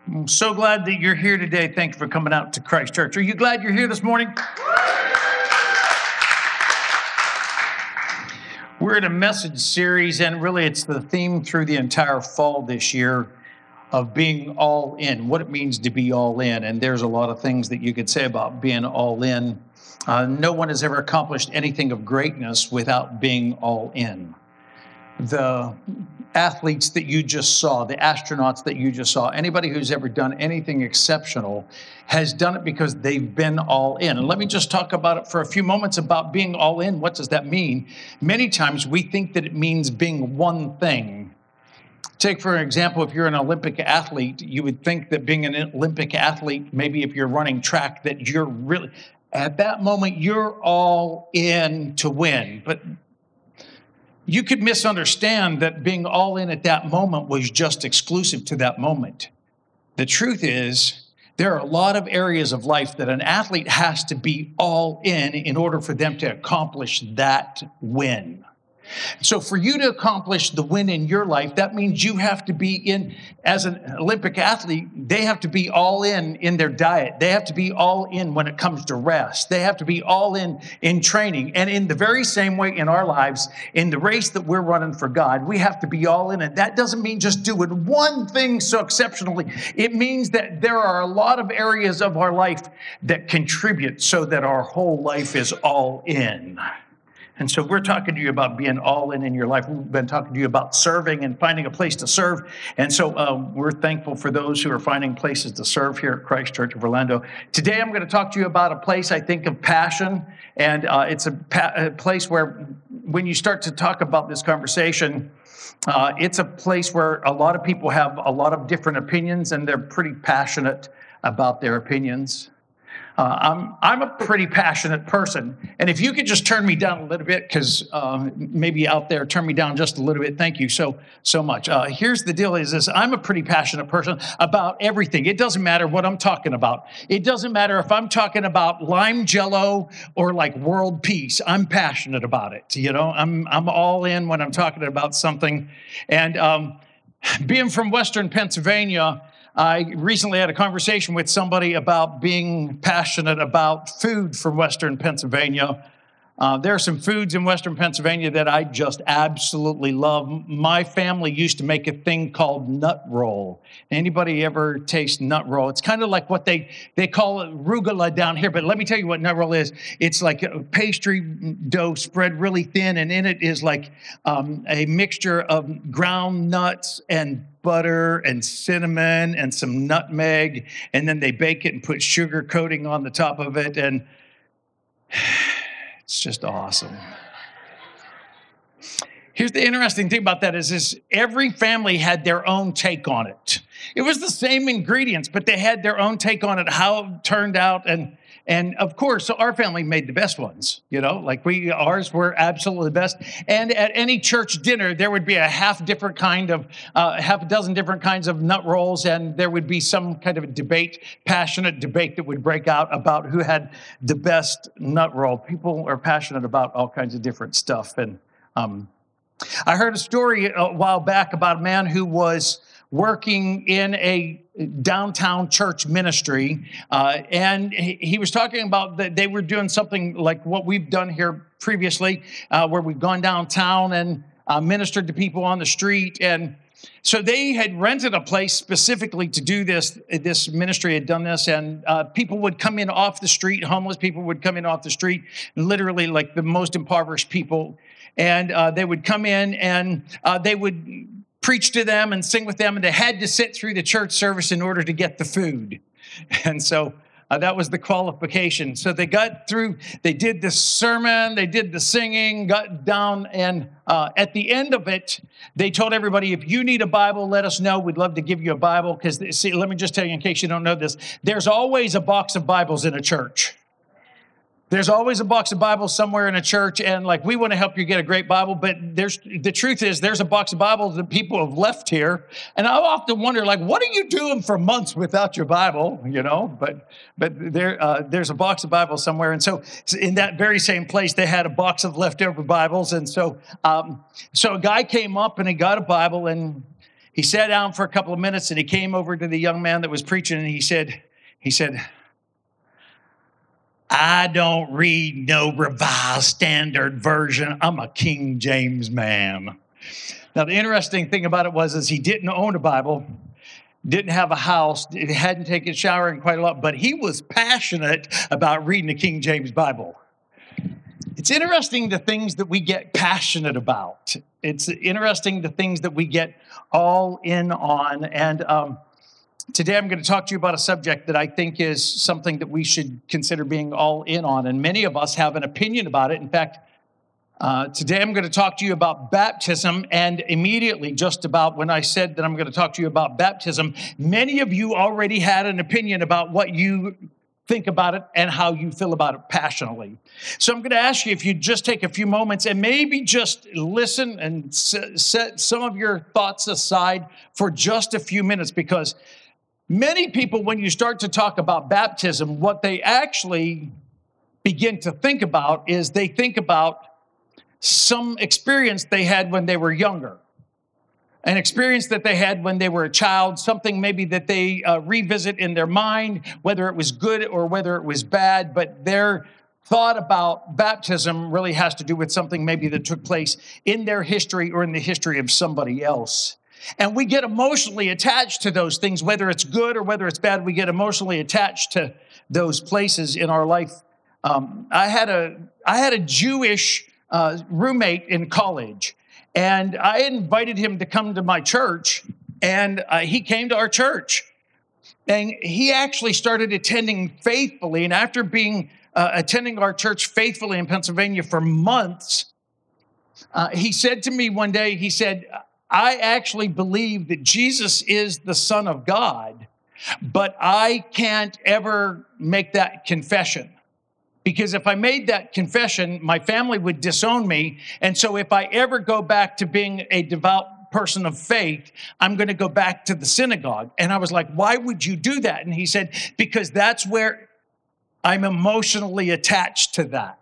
I'm so glad that you're here today. Thank you for coming out to Christ Church. Are you glad you're here this morning? We're in a message series, and really it's the theme through the entire fall this year of being all in, what it means to be all in. And there's a lot of things that you could say about being all in. No one has ever accomplished anything of greatness without being all in. The athletes that you just saw, the astronauts that you just saw, anybody who's ever done anything exceptional has done it because they've been all in. And let me just talk about it for a few moments about being all in. What does that mean? Many times we think that it means being one thing. Take, for example, if you're an Olympic athlete, you would think that being an Olympic athlete, maybe if you're running track, that you're really, at that moment, you're all in to win. But you could misunderstand that being all in at that moment was just exclusive to that moment. The truth is, there are a lot of areas of life that an athlete has to be all in order for them to accomplish that win. So for you to accomplish the win in your life, that means you have to be in, as an Olympic athlete, they have to be all in their diet. They have to be all in when it comes to rest. They have to be all in training. And in the very same way in our lives, in the race that we're running for God, we have to be all in. And that doesn't mean just doing one thing so exceptionally. It means that there are a lot of areas of our life that contribute so that our whole life is all in. And so we're talking to you about being all in your life. We've been talking to you about serving and finding a place to serve. And so we're thankful for those who are finding places to serve here at Christ Church of Orlando. Today I'm going to talk to you about a place I think of passion. And it's a place where when you start to talk about this conversation, it's a place where a lot of people have a lot of different opinions and they're pretty passionate about their opinions. I'm a pretty passionate person, and if you could just turn me down a little bit, because maybe out there, turn me down just a little bit. Thank you so much. Here's the deal: is this? I'm a pretty passionate person about everything. It doesn't matter what I'm talking about. It doesn't matter if I'm talking about lime jello or like world peace. I'm passionate about it. You know, I'm all in when I'm talking about something. And being from Western Pennsylvania, I recently had a conversation with somebody about being passionate about food from Western Pennsylvania. There are some foods in Western Pennsylvania that I just absolutely love. My family used to make a thing called nut roll. Anybody ever taste nut roll? It's kind of like what they call it rugula down here, but let me tell you what nut roll is. It's like a pastry dough spread really thin, and in it is like a mixture of ground nuts and butter and cinnamon and some nutmeg, and then they bake it and put sugar coating on the top of it, and it's just awesome. Here's the interesting thing about that is every family had their own take on it. It was the same ingredients, but they had their own take on it, how it turned out, and of course, so our family made the best ones, you know, like ours were absolutely the best. And at any church dinner, there would be a half a dozen different kinds of nut rolls, and there would be some kind of a debate, passionate debate that would break out about who had the best nut roll. People are passionate about all kinds of different stuff. And I heard a story a while back about a man who was working in a downtown church ministry, and he was talking about that they were doing something like what we've done here previously, where we've gone downtown and ministered to people on the street. And so they had rented a place specifically to do this. This ministry had done this, and people would come in off the street, homeless people would come in off the street, literally like the most impoverished people, and they would come in and they would preach to them and sing with them, and they had to sit through the church service in order to get the food. And so that was the qualification. So they got through, they did the sermon, they did the singing, got down, and at the end of it, they told everybody, if you need a Bible, let us know. We'd love to give you a Bible. Because, see, let me just tell you in case you don't know this, there's always a box of Bibles in a church. There's always a box of Bibles somewhere in a church, and like we want to help you get a great Bible, but the truth is there's a box of Bibles that people have left here, and I often wonder, like, what are you doing for months without your Bible, you know? But there's a box of Bibles somewhere, and so in that very same place they had a box of leftover Bibles, and so a guy came up and he got a Bible, and he sat down for a couple of minutes and he came over to the young man that was preaching and he said, I don't read no Revised Standard Version. I'm a King James man. Now, the interesting thing about it is he didn't own a Bible, didn't have a house, hadn't taken a shower in quite a lot, but he was passionate about reading the King James Bible. It's interesting the things that we get passionate about. It's interesting the things that we get all in on. And today I'm going to talk to you about a subject that I think is something that we should consider being all in on. And many of us have an opinion about it. In fact, today I'm going to talk to you about baptism. And immediately, just about when I said that I'm going to talk to you about baptism, many of you already had an opinion about what you think about it and how you feel about it passionately. So I'm going to ask you if you just take a few moments and maybe just listen and set some of your thoughts aside for just a few minutes, because many people, when you start to talk about baptism, what they actually begin to think about is they think about some experience they had when they were younger. An experience that they had when they were a child, something maybe that they revisit in their mind, whether it was good or whether it was bad, but their thought about baptism really has to do with something maybe that took place in their history or in the history of somebody else. And we get emotionally attached to those things, whether it's good or whether it's bad, we get emotionally attached to those places in our life. I had a Jewish roommate in college. And I invited him to come to my church, and he came to our church. And he actually started attending faithfully. And after being attending our church faithfully in Pennsylvania for months, he said to me one day, he said, I actually believe that Jesus is the Son of God, but I can't ever make that confession. Because if I made that confession, my family would disown me. And so if I ever go back to being a devout person of faith, I'm going to go back to the synagogue. And I was like, why would you do that? And he said, because that's where I'm emotionally attached to that.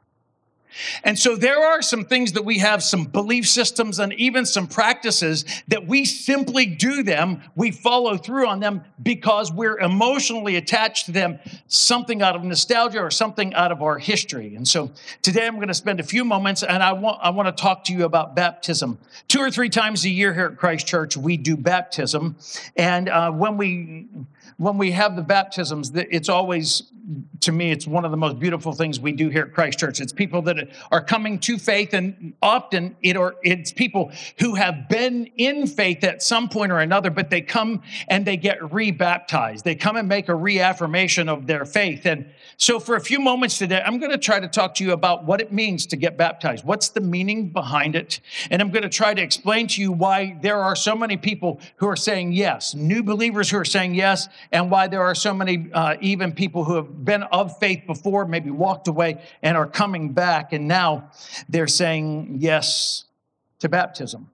And so there are some things that we have, some belief systems and even some practices that we simply do them, we follow through on them because we're emotionally attached to them, something out of nostalgia or something out of our history. And so today I'm going to spend a few moments and I want to talk to you about baptism. 2 or 3 times a year here at Christ Church, we do baptism. And when we have the baptisms, it's always, to me, it's one of the most beautiful things we do here at Christ Church. It's people that are coming to faith, and often it's people who have been in faith at some point or another, but they come and they get re-baptized. They come and make a reaffirmation of their faith. And so for a few moments today, I'm going to try to talk to you about what it means to get baptized. What's the meaning behind it? And I'm going to try to explain to you why there are so many people who are saying yes, new believers who are saying yes, and why there are so many even people who have been of faith before, maybe walked away and are coming back, and now they're saying yes to baptism.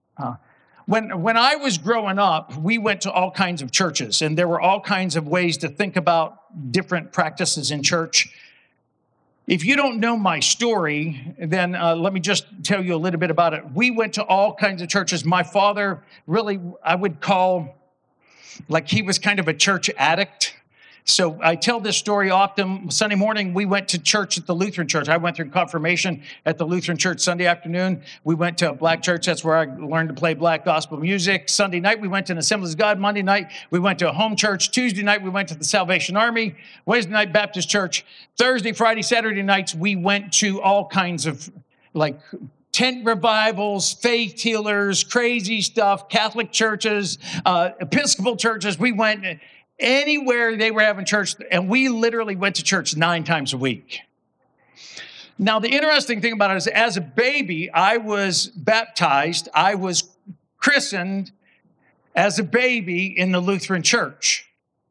When I was growing up, we went to all kinds of churches, and there were all kinds of ways to think about different practices in church. If you don't know my story, then let me just tell you a little bit about it. We went to all kinds of churches. My father, really, I would call, like, he was kind of a church addict. So I tell this story often. Sunday morning, we went to church at the Lutheran Church. I went through confirmation at the Lutheran Church Sunday afternoon. We went to a black church. That's where I learned to play black gospel music. Sunday night, we went to an Assemblies of God. Monday night, we went to a home church. Tuesday night, we went to the Salvation Army. Wednesday night, Baptist Church. Thursday, Friday, Saturday nights, we went to all kinds of, like, tent revivals, faith healers, crazy stuff, Catholic churches, Episcopal churches. We went anywhere they were having church, and we literally went to church 9 times a week. Now, the interesting thing about it is, as a baby, I was baptized, I was christened as a baby in the Lutheran Church.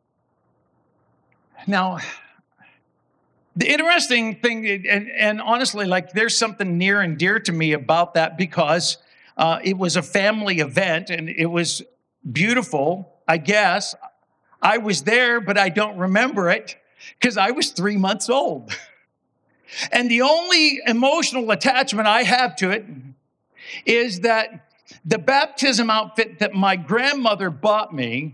Now, the interesting thing, and honestly, like, there's something near and dear to me about that, because it was a family event, and it was beautiful, I guess. I was there, but I don't remember it because I was 3 months old. And the only emotional attachment I have to it is that the baptism outfit that my grandmother bought me,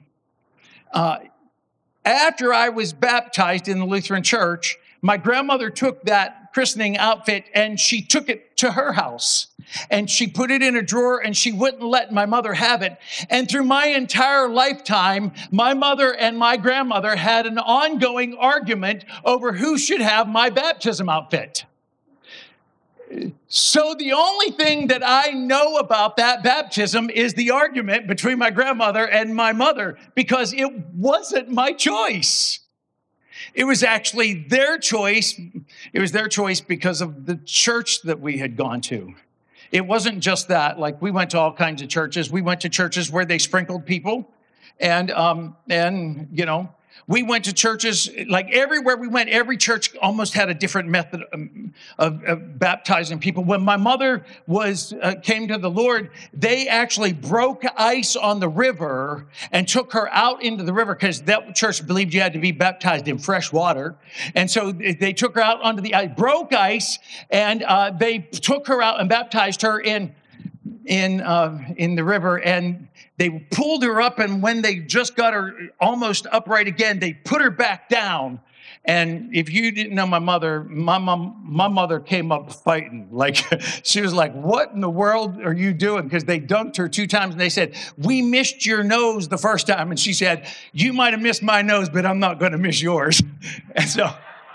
after I was baptized in the Lutheran church, my grandmother took that christening outfit and she took it to her house. And she put it in a drawer and she wouldn't let my mother have it. And through my entire lifetime, my mother and my grandmother had an ongoing argument over who should have my baptism outfit. So the only thing that I know about that baptism is the argument between my grandmother and my mother, because it wasn't my choice. It was actually their choice. It was their choice because of the church that we had gone to. It wasn't just that. Like, we went to all kinds of churches. We went to churches where they sprinkled people, and we went to churches, like everywhere we went, every church almost had a different method of baptizing people. When my mother came to the Lord, they actually broke ice on the river and took her out into the river, because that church believed you had to be baptized in fresh water. And so they took her out onto the ice, broke ice, and they took her out and baptized her in the river, and they pulled her up, and when they just got her almost upright again, they put her back down. And if you didn't know my mother, my mother came up fighting. Like, she was like, "What in the world are you doing?" Because they dunked her 2 times, and they said, "We missed your nose the first time." And she said, "You might have missed my nose, but I'm not going to miss yours." And so,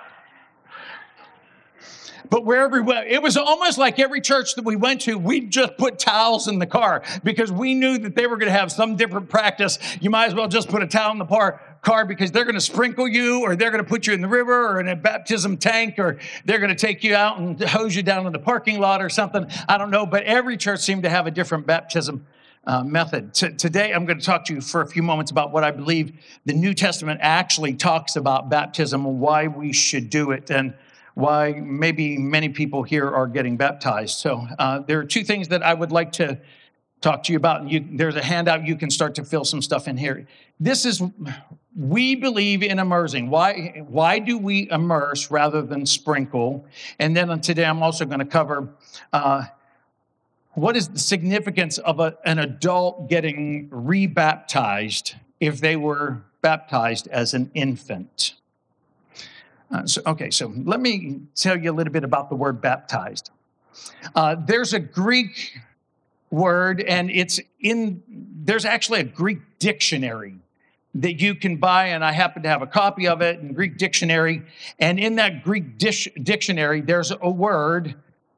but wherever we went, it was almost like every church that we went to, we just put towels in the car, because we knew that they were going to have some different practice. You might as well just put a towel in the car, because they're going to sprinkle you, or they're going to put you in the river or in a baptism tank, or they're going to take you out and hose you down in the parking lot or something. I don't know, but every church seemed to have a different baptism method. Today, I'm going to talk to you for a few moments about what I believe the New Testament actually talks about baptism and why we should do it, and why maybe many people here are getting baptized. So there are 2 things that I would like to talk to you about. There's a handout. You can start to fill some stuff in here. We believe in immersing. Why do we immerse rather than sprinkle? And then today I'm also going to cover what is the significance of an adult getting rebaptized if they were baptized as an infant. So let me tell you a little bit about the word baptized. There's a Greek word, and there's actually a Greek dictionary that you can buy, and I happen to have a copy of it in Greek dictionary. And in that Greek dictionary, there's a word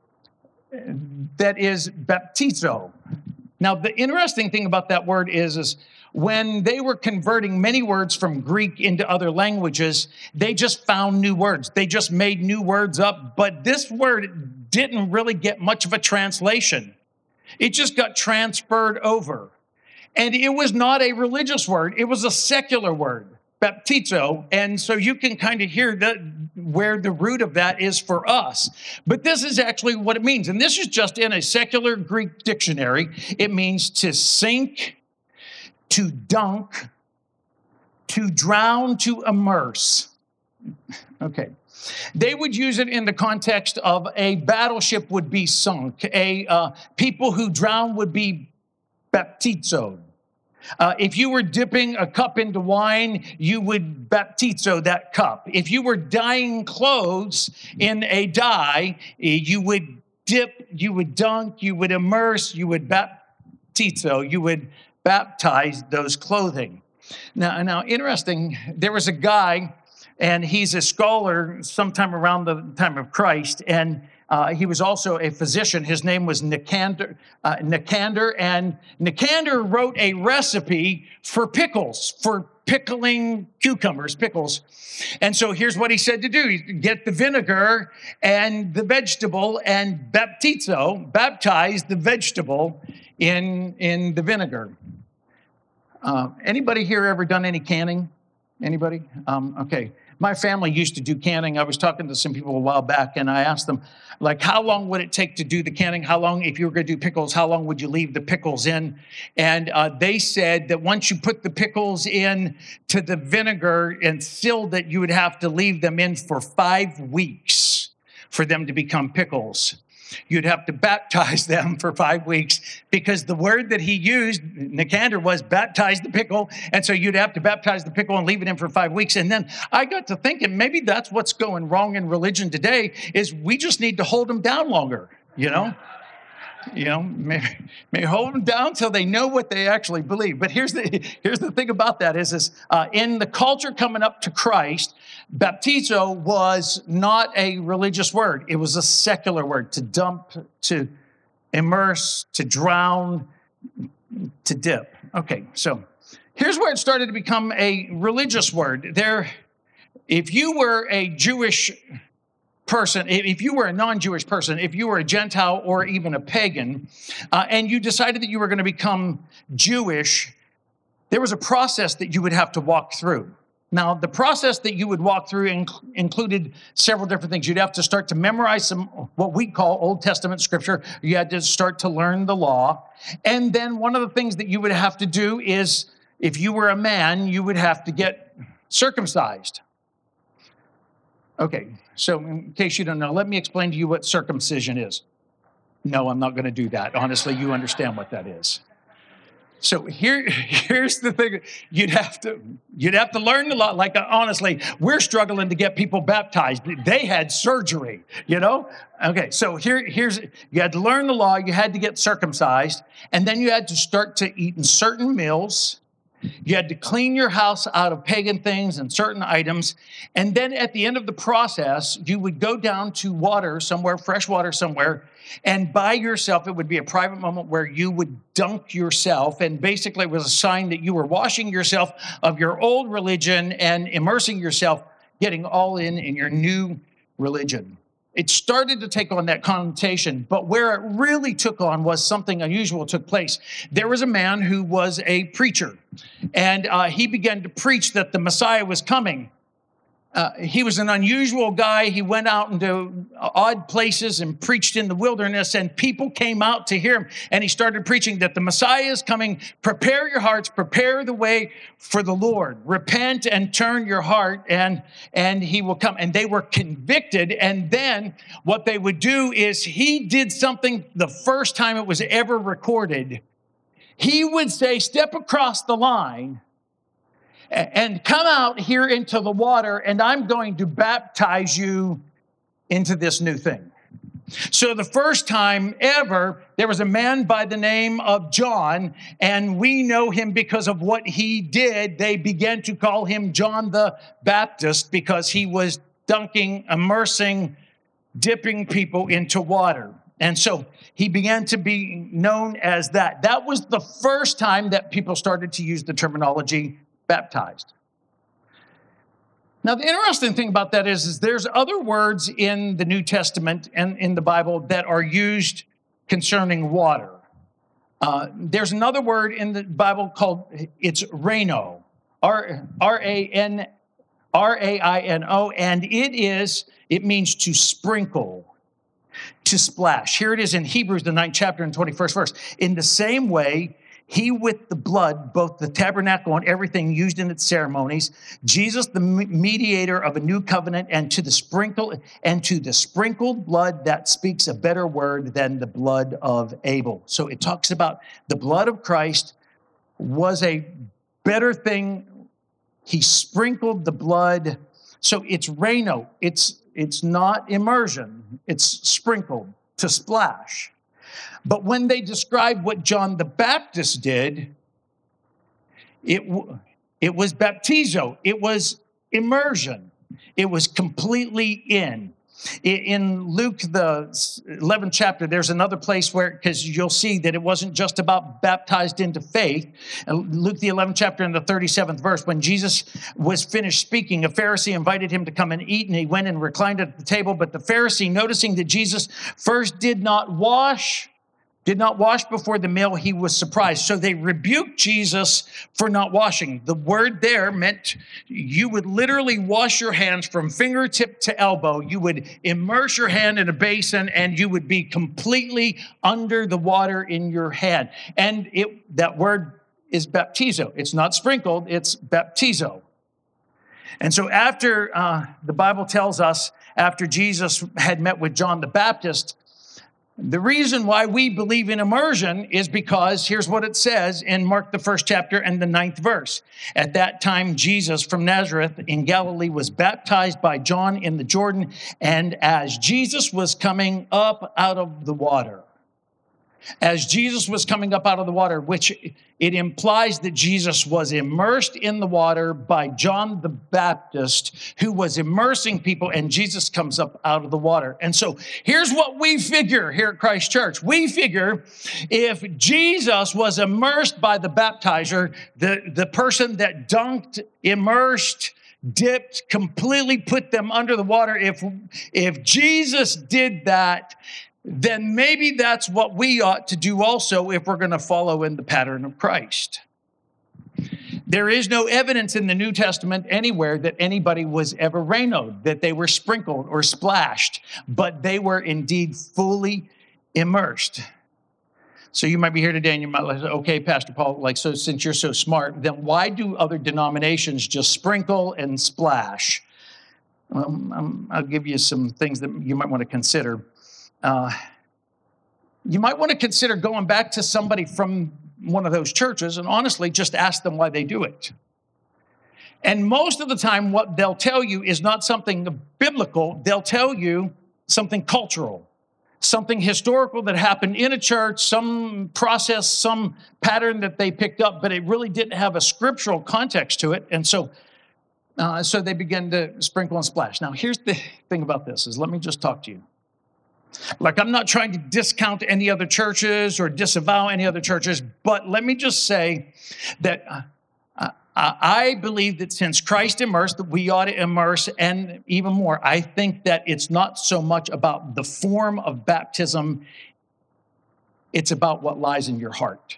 that is baptizo. Now, the interesting thing about that word is when they were converting many words from Greek into other languages, they just found new words. They just made new words up. But this word didn't really get much of a translation. It just got transferred over. And it was not a religious word. It was a secular word, baptizo. And so you can kind of hear where the root of that is for us. But this is actually what it means. And this is just in a secular Greek dictionary. It means to sink, to dunk, to drown, to immerse. Okay. They would use it in the context of a battleship would be sunk. People who drown would be baptizoed. If you were dipping a cup into wine, you would baptizo that cup. If you were dyeing clothes in a dye, you would dip, you would dunk, you would immerse, you would baptizo, you would baptize those clothing. Now, interesting, there was a guy, and he's a scholar sometime around the time of Christ, and he was also a physician. His name was Nicander, and Nicander wrote a recipe for pickles, for pickling cucumbers, pickles. And so here's what he said to do. Get the vinegar and the vegetable and baptize the vegetable in the vinegar. Anybody here ever done any canning? Anybody? Okay. My family used to do canning. I was talking to some people a while back, and I asked them, like, how long would it take to do the canning? How long, if you were going to do pickles, how long would you leave the pickles in? And they said that once you put the pickles in to the vinegar and sealed it, you would have to leave them in for 5 weeks for them to become pickles. You'd have to baptize them for 5 weeks because the word that he used, Nicander, was baptize the pickle. And so you'd have to baptize the pickle and leave it in for 5 weeks. And then I got to thinking, maybe that's what's going wrong in religion today is we just need to hold them down longer, maybe hold them down till they know what they actually believe. But here's the thing about that is in the culture coming up to Christ, baptizo was not a religious word. It was a secular word: to dump, to immerse, to drown, to dip. Okay, so here's where it started to become a religious word. If you were a Jewish person, if you were a non-Jewish person, if you were a Gentile or even a pagan, and you decided that you were going to become Jewish, there was a process that you would have to walk through. Now, the process that you would walk through included several different things. You'd have to start to memorize some, what we call Old Testament scripture. You had to start to learn the law. And then one of the things that you would have to do is, if you were a man, you would have to get circumcised. Okay, so in case you don't know, let me explain to you what circumcision is. No, I'm not going to do that. Honestly, you understand what that is. So here's the thing: you'd have to learn a lot. Like honestly, we're struggling to get people baptized. They had surgery, Okay, so here's you had to learn the law. You had to get circumcised, and then you had to start to eat in certain meals. You had to clean your house out of pagan things and certain items. And then at the end of the process, you would go down to water somewhere, fresh water somewhere, and by yourself, it would be a private moment where you would dunk yourself. And basically it was a sign that you were washing yourself of your old religion and immersing yourself, getting all in your new religion. It started to take on that connotation, but where it really took on was something unusual took place. There was a man who was a preacher, and he began to preach that the Messiah was coming. He was an unusual guy. He went out into odd places and preached in the wilderness, and people came out to hear him. And he started preaching that the Messiah is coming. Prepare your hearts, prepare the way for the Lord. Repent and turn your heart, and he will come. And they were convicted. And then what they would do is he did something the first time it was ever recorded. He would say, step across the line and come out here into the water, and I'm going to baptize you into this new thing. So the first time ever, there was a man by the name of John, and we know him because of what he did. They began to call him John the Baptist because he was dunking, immersing, dipping people into water. And so he began to be known as that. That was the first time that people started to use the terminology baptized. Now, the interesting thing about that is there's other words in the New Testament and in the Bible that are used concerning water. There's another word in the Bible called, it's Raino, R-A-I-N-O, and it means to sprinkle, to splash. Here it is in Hebrews, the 9th chapter and 21st verse. In the same way, he with the blood, both the tabernacle and everything used in its ceremonies, Jesus, the mediator of a new covenant, and to the sprinkled blood that speaks a better word than the blood of Abel. So it talks about the blood of Christ was a better thing. He sprinkled the blood. So it's Reno. It's not immersion. It's sprinkled, to splash. But when they describe what John the Baptist did, it was baptizo. It was immersion. It was completely in. In Luke, the 11th chapter, there's another place where, because you'll see that it wasn't just about baptized into faith. Luke, the 11th chapter and the 37th verse, when Jesus was finished speaking, a Pharisee invited him to come and eat, and he went and reclined at the table. But the Pharisee, noticing that Jesus first did not wash before the meal, he was surprised. So they rebuked Jesus for not washing. The word there meant you would literally wash your hands from fingertip to elbow. You would immerse your hand in a basin, and you would be completely under the water in your hand. And that word is baptizo. It's not sprinkled, it's baptizo. And so after the Bible tells us, after Jesus had met with John the Baptist, The reason why we believe in immersion is because here's what it says in Mark, the 1st chapter and the 9th verse. At that time, Jesus from Nazareth in Galilee was baptized by John in the Jordan. And as Jesus was coming up out of the water, which it implies that Jesus was immersed in the water by John the Baptist, who was immersing people, and Jesus comes up out of the water. And so here's what we figure here at Christ Church. We figure if Jesus was immersed by the baptizer, the person that dunked, immersed, dipped, completely put them under the water, if Jesus did that, then maybe that's what we ought to do also if we're going to follow in the pattern of Christ. There is no evidence in the New Testament anywhere that anybody was ever renoed, that they were sprinkled or splashed, but they were indeed fully immersed. So you might be here today and you might say, okay, Pastor Paul, so since you're so smart, then why do other denominations just sprinkle and splash? I'll give you some things that you might want to consider. You might want to consider going back to somebody from one of those churches and honestly just ask them why they do it. And most of the time, what they'll tell you is not something biblical. They'll tell you something cultural, something historical that happened in a church, some process, some pattern that they picked up, but it really didn't have a scriptural context to it. And so they begin to sprinkle and splash. Now, here's the thing about this is let me just talk to you. I'm not trying to discount any other churches or disavow any other churches, but let me just say that I believe that since Christ immersed, that we ought to immerse, and even more, I think that it's not so much about the form of baptism, it's about what lies in your heart.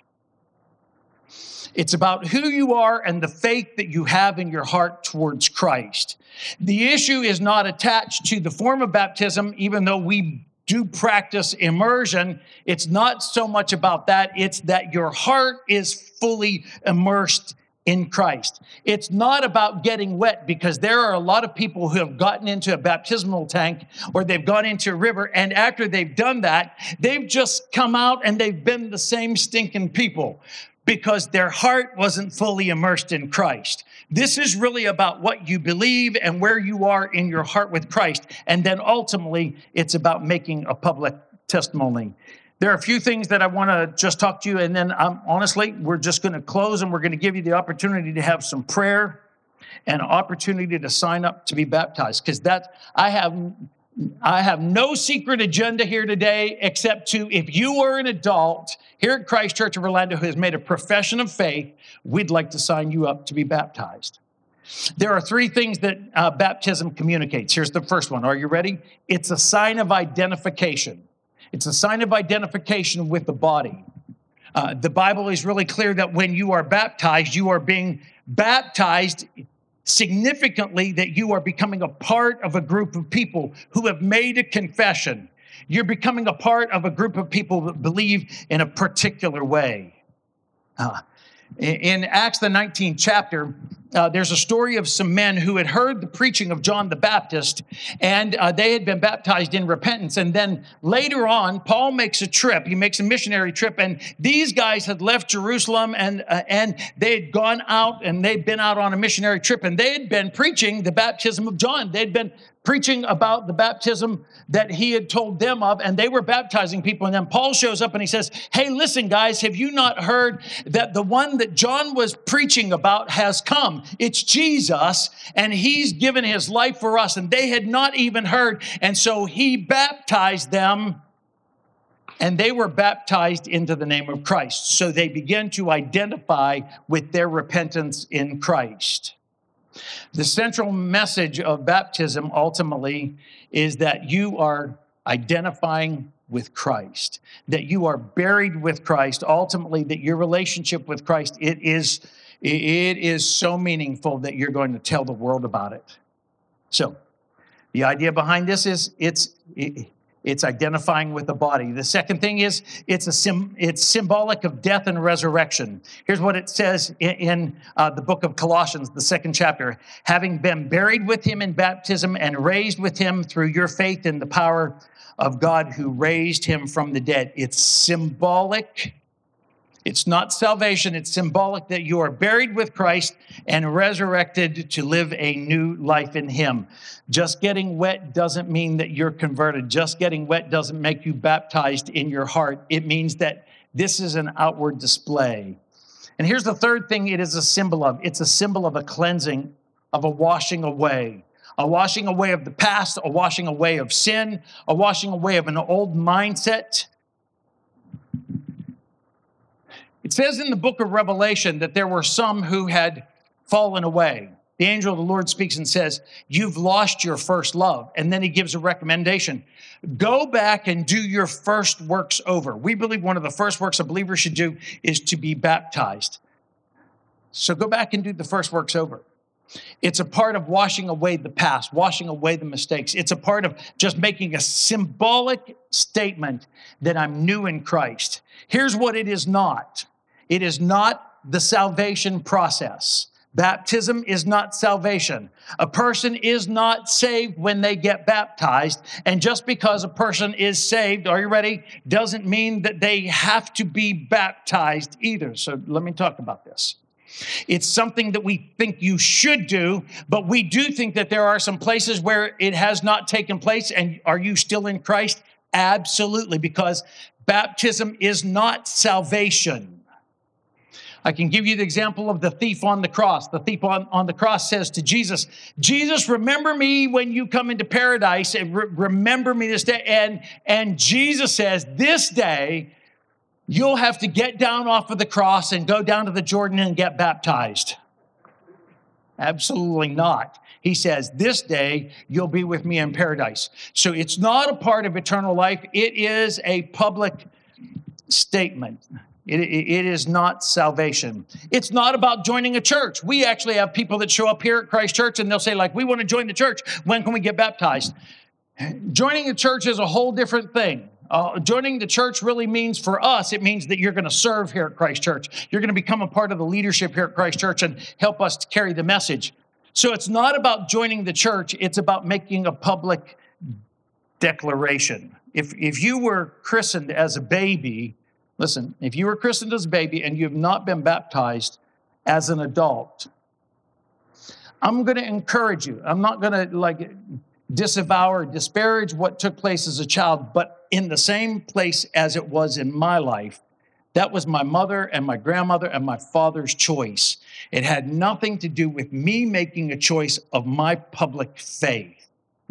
It's about who you are and the faith that you have in your heart towards Christ. The issue is not attached to the form of baptism, even though we do practice immersion. It's not so much about that. It's that your heart is fully immersed in Christ. It's not about getting wet, because there are a lot of people who have gotten into a baptismal tank or they've gone into a river, and after they've done that, they've just come out and they've been the same stinking people because their heart wasn't fully immersed in Christ. This is really about what you believe and where you are in your heart with Christ. And then ultimately, it's about making a public testimony. There are a few things that I want to just talk to you, and then honestly, we're just going to close and we're going to give you the opportunity to have some prayer and an opportunity to sign up to be baptized. Because I have no secret agenda here today, except if you are an adult here at Christ Church of Orlando who has made a profession of faith, we'd like to sign you up to be baptized. There are three things that baptism communicates. Here's the first one. Are you ready? It's a sign of identification. It's a sign of identification with the body. The Bible is really clear that when you are being baptized significantly, that you are becoming a part of a group of people who have made a confession. You're becoming a part of a group of people that believe in a particular way. In Acts, the 19th chapter, there's a story of some men who had heard the preaching of John the Baptist, and they had been baptized in repentance. And then later on, Paul makes a trip. He makes a missionary trip, and these guys had left Jerusalem, and they had gone out, and they'd been out on a missionary trip, and they had been preaching the baptism of John. They'd been preaching about the baptism that he had told them of, and they were baptizing people. And then Paul shows up and he says, hey, listen, guys, have you not heard that the one that John was preaching about has come? It's Jesus, and he's given his life for us. And they had not even heard. And so he baptized them, and they were baptized into the name of Christ. So they began to identify with their repentance in Christ. The central message of baptism ultimately is that you are identifying with Christ, that you are buried with Christ, ultimately that your relationship with Christ, it is so meaningful that you're going to tell the world about it. So the idea behind this is It's identifying with the body. The second thing is it's symbolic of death and resurrection. Here's what it says in the book of Colossians, the second chapter. Having been buried with him in baptism and raised with him through your faith in the power of God who raised him from the dead. It's symbolic. It's not salvation. It's symbolic that you are buried with Christ and resurrected to live a new life in him. Just getting wet doesn't mean that you're converted. Just getting wet doesn't make you baptized in your heart. It means that this is an outward display. And here's the third thing it is a symbol of. It's a symbol of a cleansing, of a washing away. A washing away of the past, a washing away of sin, a washing away of an old mindset. It says in the book of Revelation that there were some who had fallen away. The angel of the Lord speaks and says, you've lost your first love. And then he gives a recommendation. Go back and do your first works over. We believe one of the first works a believer should do is to be baptized. So go back and do the first works over. It's a part of washing away the past, washing away the mistakes. It's a part of just making a symbolic statement that I'm new in Christ. Here's what it is not. It is not the salvation process. Baptism is not salvation. A person is not saved when they get baptized. And just because a person is saved, are you ready, doesn't mean that they have to be baptized either. So let me talk about this. It's something that we think you should do, but we do think that there are some places where it has not taken place. And are you still in Christ? Absolutely, because baptism is not salvation. I can give you the example of the thief on the cross. The thief on the cross says to Jesus, Jesus, remember me when you come into paradise, and remember me this day. And Jesus says, this day, you'll have to get down off of the cross and go down to the Jordan and get baptized. Absolutely not. He says, this day, you'll be with me in paradise. So it's not a part of eternal life. It is a public statement. It is not salvation. It's not about joining a church. We actually have people that show up here at Christ Church and they'll say, like, we want to join the church. When can we get baptized? Joining the church is a whole different thing. Joining the church really means for us, it means that you're going to serve here at Christ Church. You're going to become a part of the leadership here at Christ Church and help us to carry the message. So it's not about joining the church. It's about making a public declaration. If you were christened as a baby, listen, if you were christened as a baby and you have not been baptized as an adult, I'm going to encourage you. I'm not going to disavow or disparage what took place as a child, but in the same place as it was in my life, that was my mother and my grandmother and my father's choice. It had nothing to do with me making a choice of my public faith.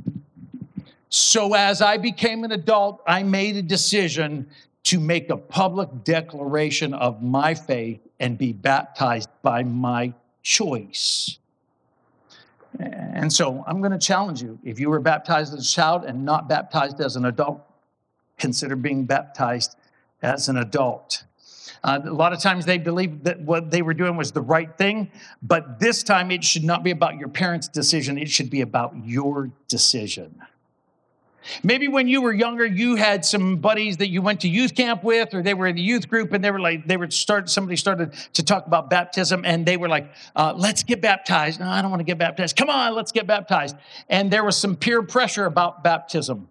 So as I became an adult, I made a decision to make a public declaration of my faith and be baptized by my choice. And so I'm going to challenge you. If you were baptized as a child and not baptized as an adult, consider being baptized as an adult. A lot of times they believe that what they were doing was the right thing, but this time it should not be about your parents' decision. It should be about your decision. Maybe when you were younger, you had some buddies that you went to youth camp with, or they were in the youth group, and somebody started to talk about baptism, and they were like, let's get baptized. No, I don't want to get baptized. Come on, let's get baptized. And there was some peer pressure about baptism.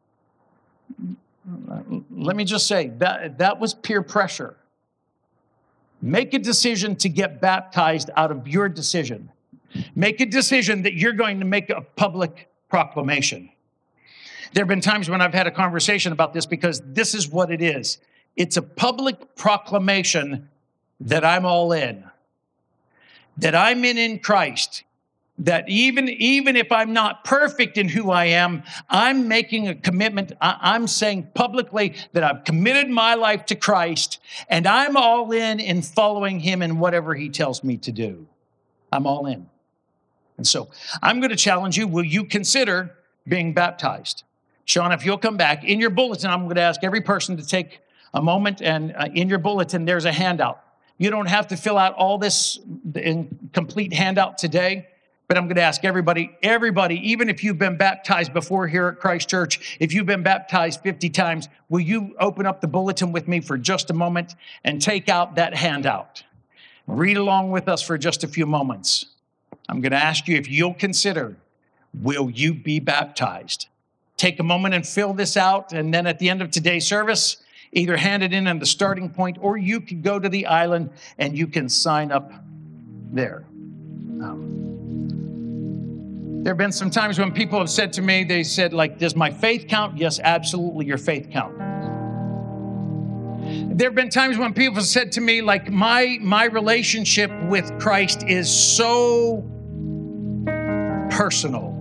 Let me just say, that was peer pressure. Make a decision to get baptized out of your decision. Make a decision that you're going to make a public proclamation. There have been times when I've had a conversation about this because this is what it is. It's a public proclamation that I'm all in, that I'm in Christ, that even if I'm not perfect in who I am, I'm making a commitment. I'm saying publicly that I've committed my life to Christ, and I'm all in following him in whatever he tells me to do. I'm all in. And so I'm going to challenge you. Will you consider being baptized? Sean, if you'll come back, in your bulletin, I'm going to ask every person to take a moment, and in your bulletin, there's a handout. You don't have to fill out all this in complete handout today. But I'm going to ask everybody, even if you've been baptized before here at Christ Church, if you've been baptized 50 times, will you open up the bulletin with me for just a moment and take out that handout? Read along with us for just a few moments. I'm going to ask you if you'll consider, will you be baptized? Take a moment and fill this out, and then at the end of today's service, either hand it in at the starting point, or you can go to the island and you can sign up there. There have been some times when people have said to me, they said, like, does my faith count? Yes, absolutely, your faith counts. There have been times when people have said to me, like, my relationship with Christ is so personal.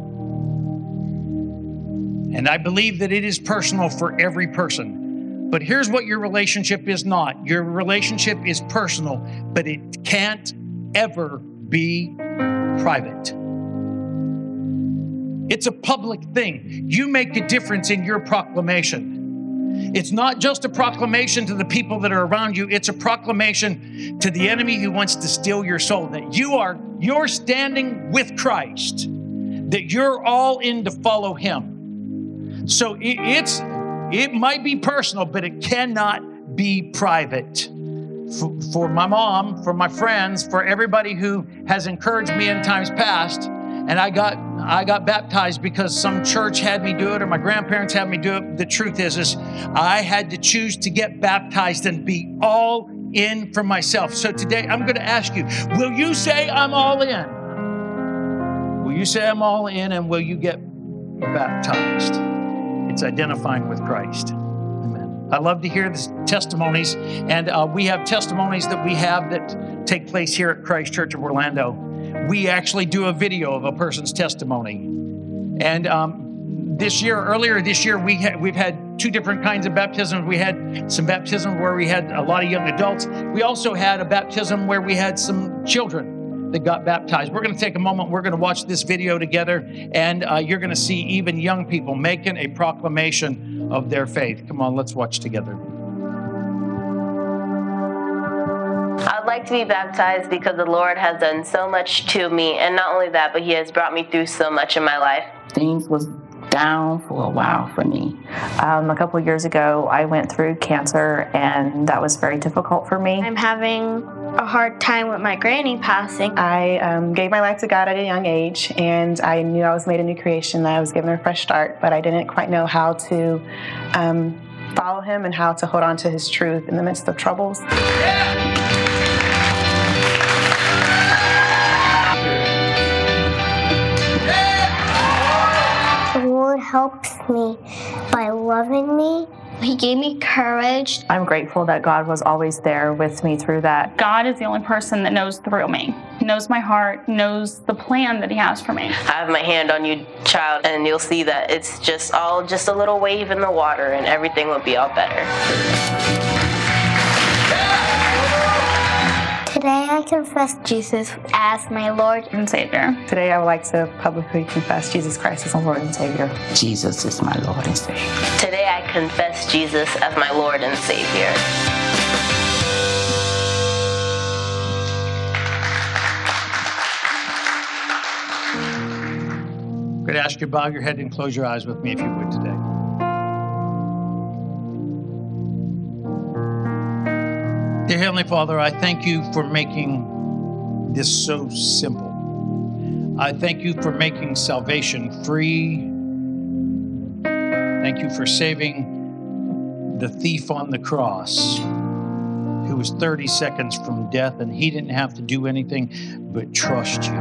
And I believe that it is personal for every person. But here's what your relationship is not. Your relationship is personal, but it can't ever be private. It's a public thing. You make a difference in your proclamation. It's not just a proclamation to the people that are around you. It's a proclamation to the enemy who wants to steal your soul, that you're standing with Christ, that you're all in to follow him. So it might be personal, but it cannot be private. For my mom, for my friends, for everybody who has encouraged me in times past, and I got baptized because some church had me do it or my grandparents had me do it. The truth is I had to choose to get baptized and be all in for myself. So today I'm going to ask you, will you say I'm all in? Will you say I'm all in, and will you get baptized? It's identifying with Christ. Amen. I love to hear the testimonies, and we have testimonies that we have that take place here at Christ Church of Orlando. We actually do a video of a person's testimony. And earlier this year, we've had two different kinds of baptisms. We had some baptisms where we had a lot of young adults. We also had a baptism where we had some children that got baptized. We're going to take a moment. We're going to watch this video together, and you're going to see even young people making a proclamation of their faith. Come on, let's watch together. I'd like to be baptized because the Lord has done so much to me, and not only that, but he has brought me through so much in my life. Things was down for a while for me. A couple of years ago, I went through cancer, and that was very difficult for me. I'm having a hard time with my granny passing. I gave my life to God at a young age, and I knew I was made a new creation. I was given a fresh start, but I didn't quite know how to follow him and how to hold on to his truth in the midst of troubles. The Lord helps me by loving me. He gave me courage. I'm grateful that God was always there with me through that. God is the only person that knows through me, knows my heart, knows the plan that he has for me. I have my hand on you, child, and you'll see that it's just a little wave in the water, and everything will be all better. Today I confess Jesus as my Lord And Savior. Today I would like to publicly confess Jesus Christ as my Lord and Savior. Jesus is my Lord and Savior. Today I confess Jesus as my Lord and Savior. I'm going to ask you to bow your head and close your eyes with me if you would today. Dear Heavenly Father, I thank you for making this so simple. I thank you for making salvation free. Thank you for saving the thief on the cross who was 30 seconds from death, and he didn't have to do anything but trust you.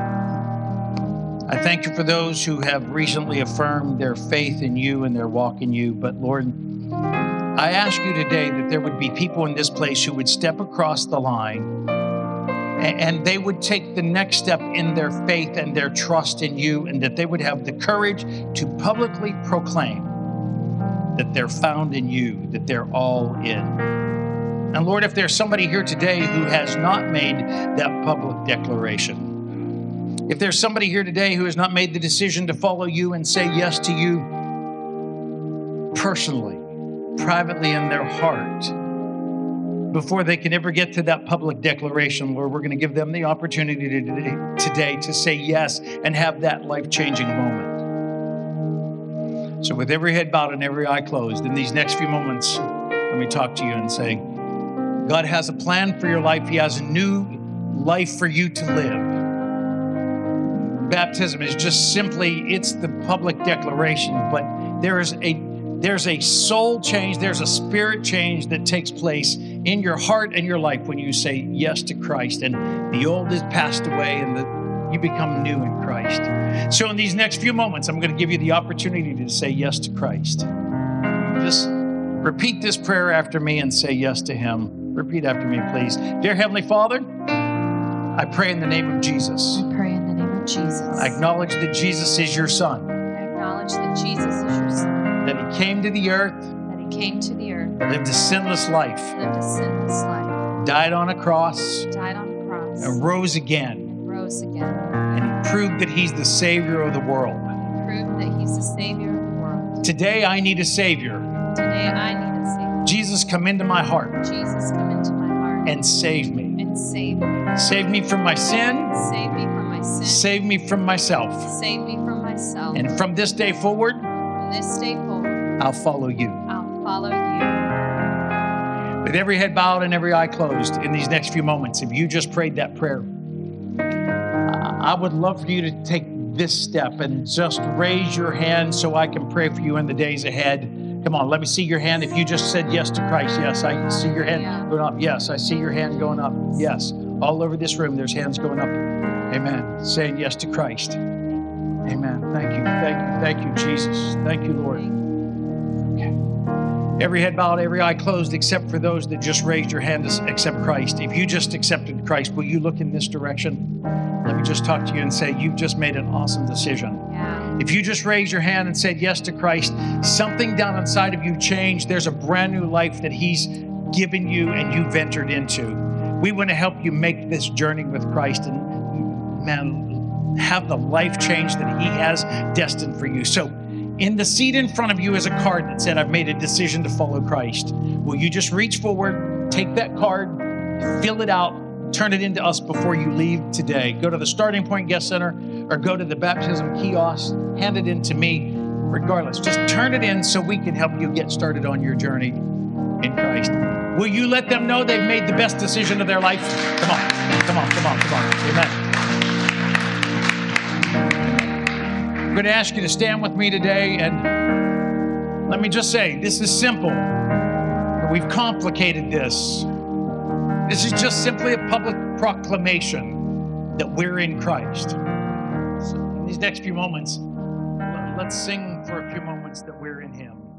I thank you for those who have recently affirmed their faith in you and their walk in you. But Lord, I ask you today that there would be people in this place who would step across the line and they would take the next step in their faith and their trust in you, and that they would have the courage to publicly proclaim that they're found in you, that they're all in. And Lord, if there's somebody here today who has not made that public declaration, if there's somebody here today who has not made the decision to follow you and say yes to you personally, privately in their heart, before they can ever get to that public declaration, Lord, we're going to give them the opportunity today to say yes and have that life-changing moment. So with every head bowed and every eye closed, in these next few moments, let me talk to you and say, God has a plan for your life. He has a new life for you to live. Baptism is just simply, it's the public declaration, but there's a soul change, there's a spirit change that takes place in your heart and your life when you say yes to Christ, and the old is passed away and you become new in Christ. So in these next few moments, I'm going to give you the opportunity to say yes to Christ. Just repeat this prayer after me and say yes to Him. Repeat after me, please. Dear Heavenly Father, I pray in the name of Jesus. I pray in the name of Jesus. I acknowledge that Jesus is your Son. I acknowledge that Jesus is your Son. That He came to the earth. That He came to the earth. Lived a sinless life. Lived a sinless life. Died on a cross. Died on a cross. And rose again. And rose again. And He proved that He's the Savior of the world. He proved that He's the Savior of the world. Today I need a Savior. Today I need a Savior. Jesus, come into my heart. Jesus, come into my heart. And save me. And save me. Save me from my sin. Save me from my sin. Save me from myself. Save me from myself. And from this day forward, from this day forward, I'll follow you. I'll follow you. With every head bowed and every eye closed, in these next few moments, if you just prayed that prayer, I would love for you to take this step and just raise your hand so I can pray for you in the days ahead. Come on, let me see your hand. If you just said yes to Christ, yes, I see your hand going up. Yes, I see your hand going up. Yes, all over this room, there's hands going up. Amen. Saying yes to Christ. Amen. Thank you. Thank you. Thank you, Jesus. Thank you, Lord. Okay. Every head bowed, every eye closed, except for those that just raised your hand to accept Christ. If you just accepted Christ, will you look in this direction? Let me just talk to you and say, you've just made an awesome decision. Yeah. If you just raised your hand and said yes to Christ, something down inside of you changed. There's a brand new life that He's given you and you've entered into. We want to help you make this journey with Christ and, man, have the life change that He has destined for you. So in the seat in front of you is a card that said, I've made a decision to follow Christ. Will you just reach forward, take that card, fill it out, turn it into us before you leave today. Go to the Starting Point Guest Center or go to the baptism kiosk, hand it in to me. Regardless, just turn it in so we can help you get started on your journey in Christ. Will you let them know they've made the best decision of their life? Come on, come on, come on, come on. Amen. I'm going to ask you to stand with me today, and let me just say, this is simple, but we've complicated this. This is just simply a public proclamation that we're in Christ. So in these next few moments, let's sing for a few moments that we're in Him.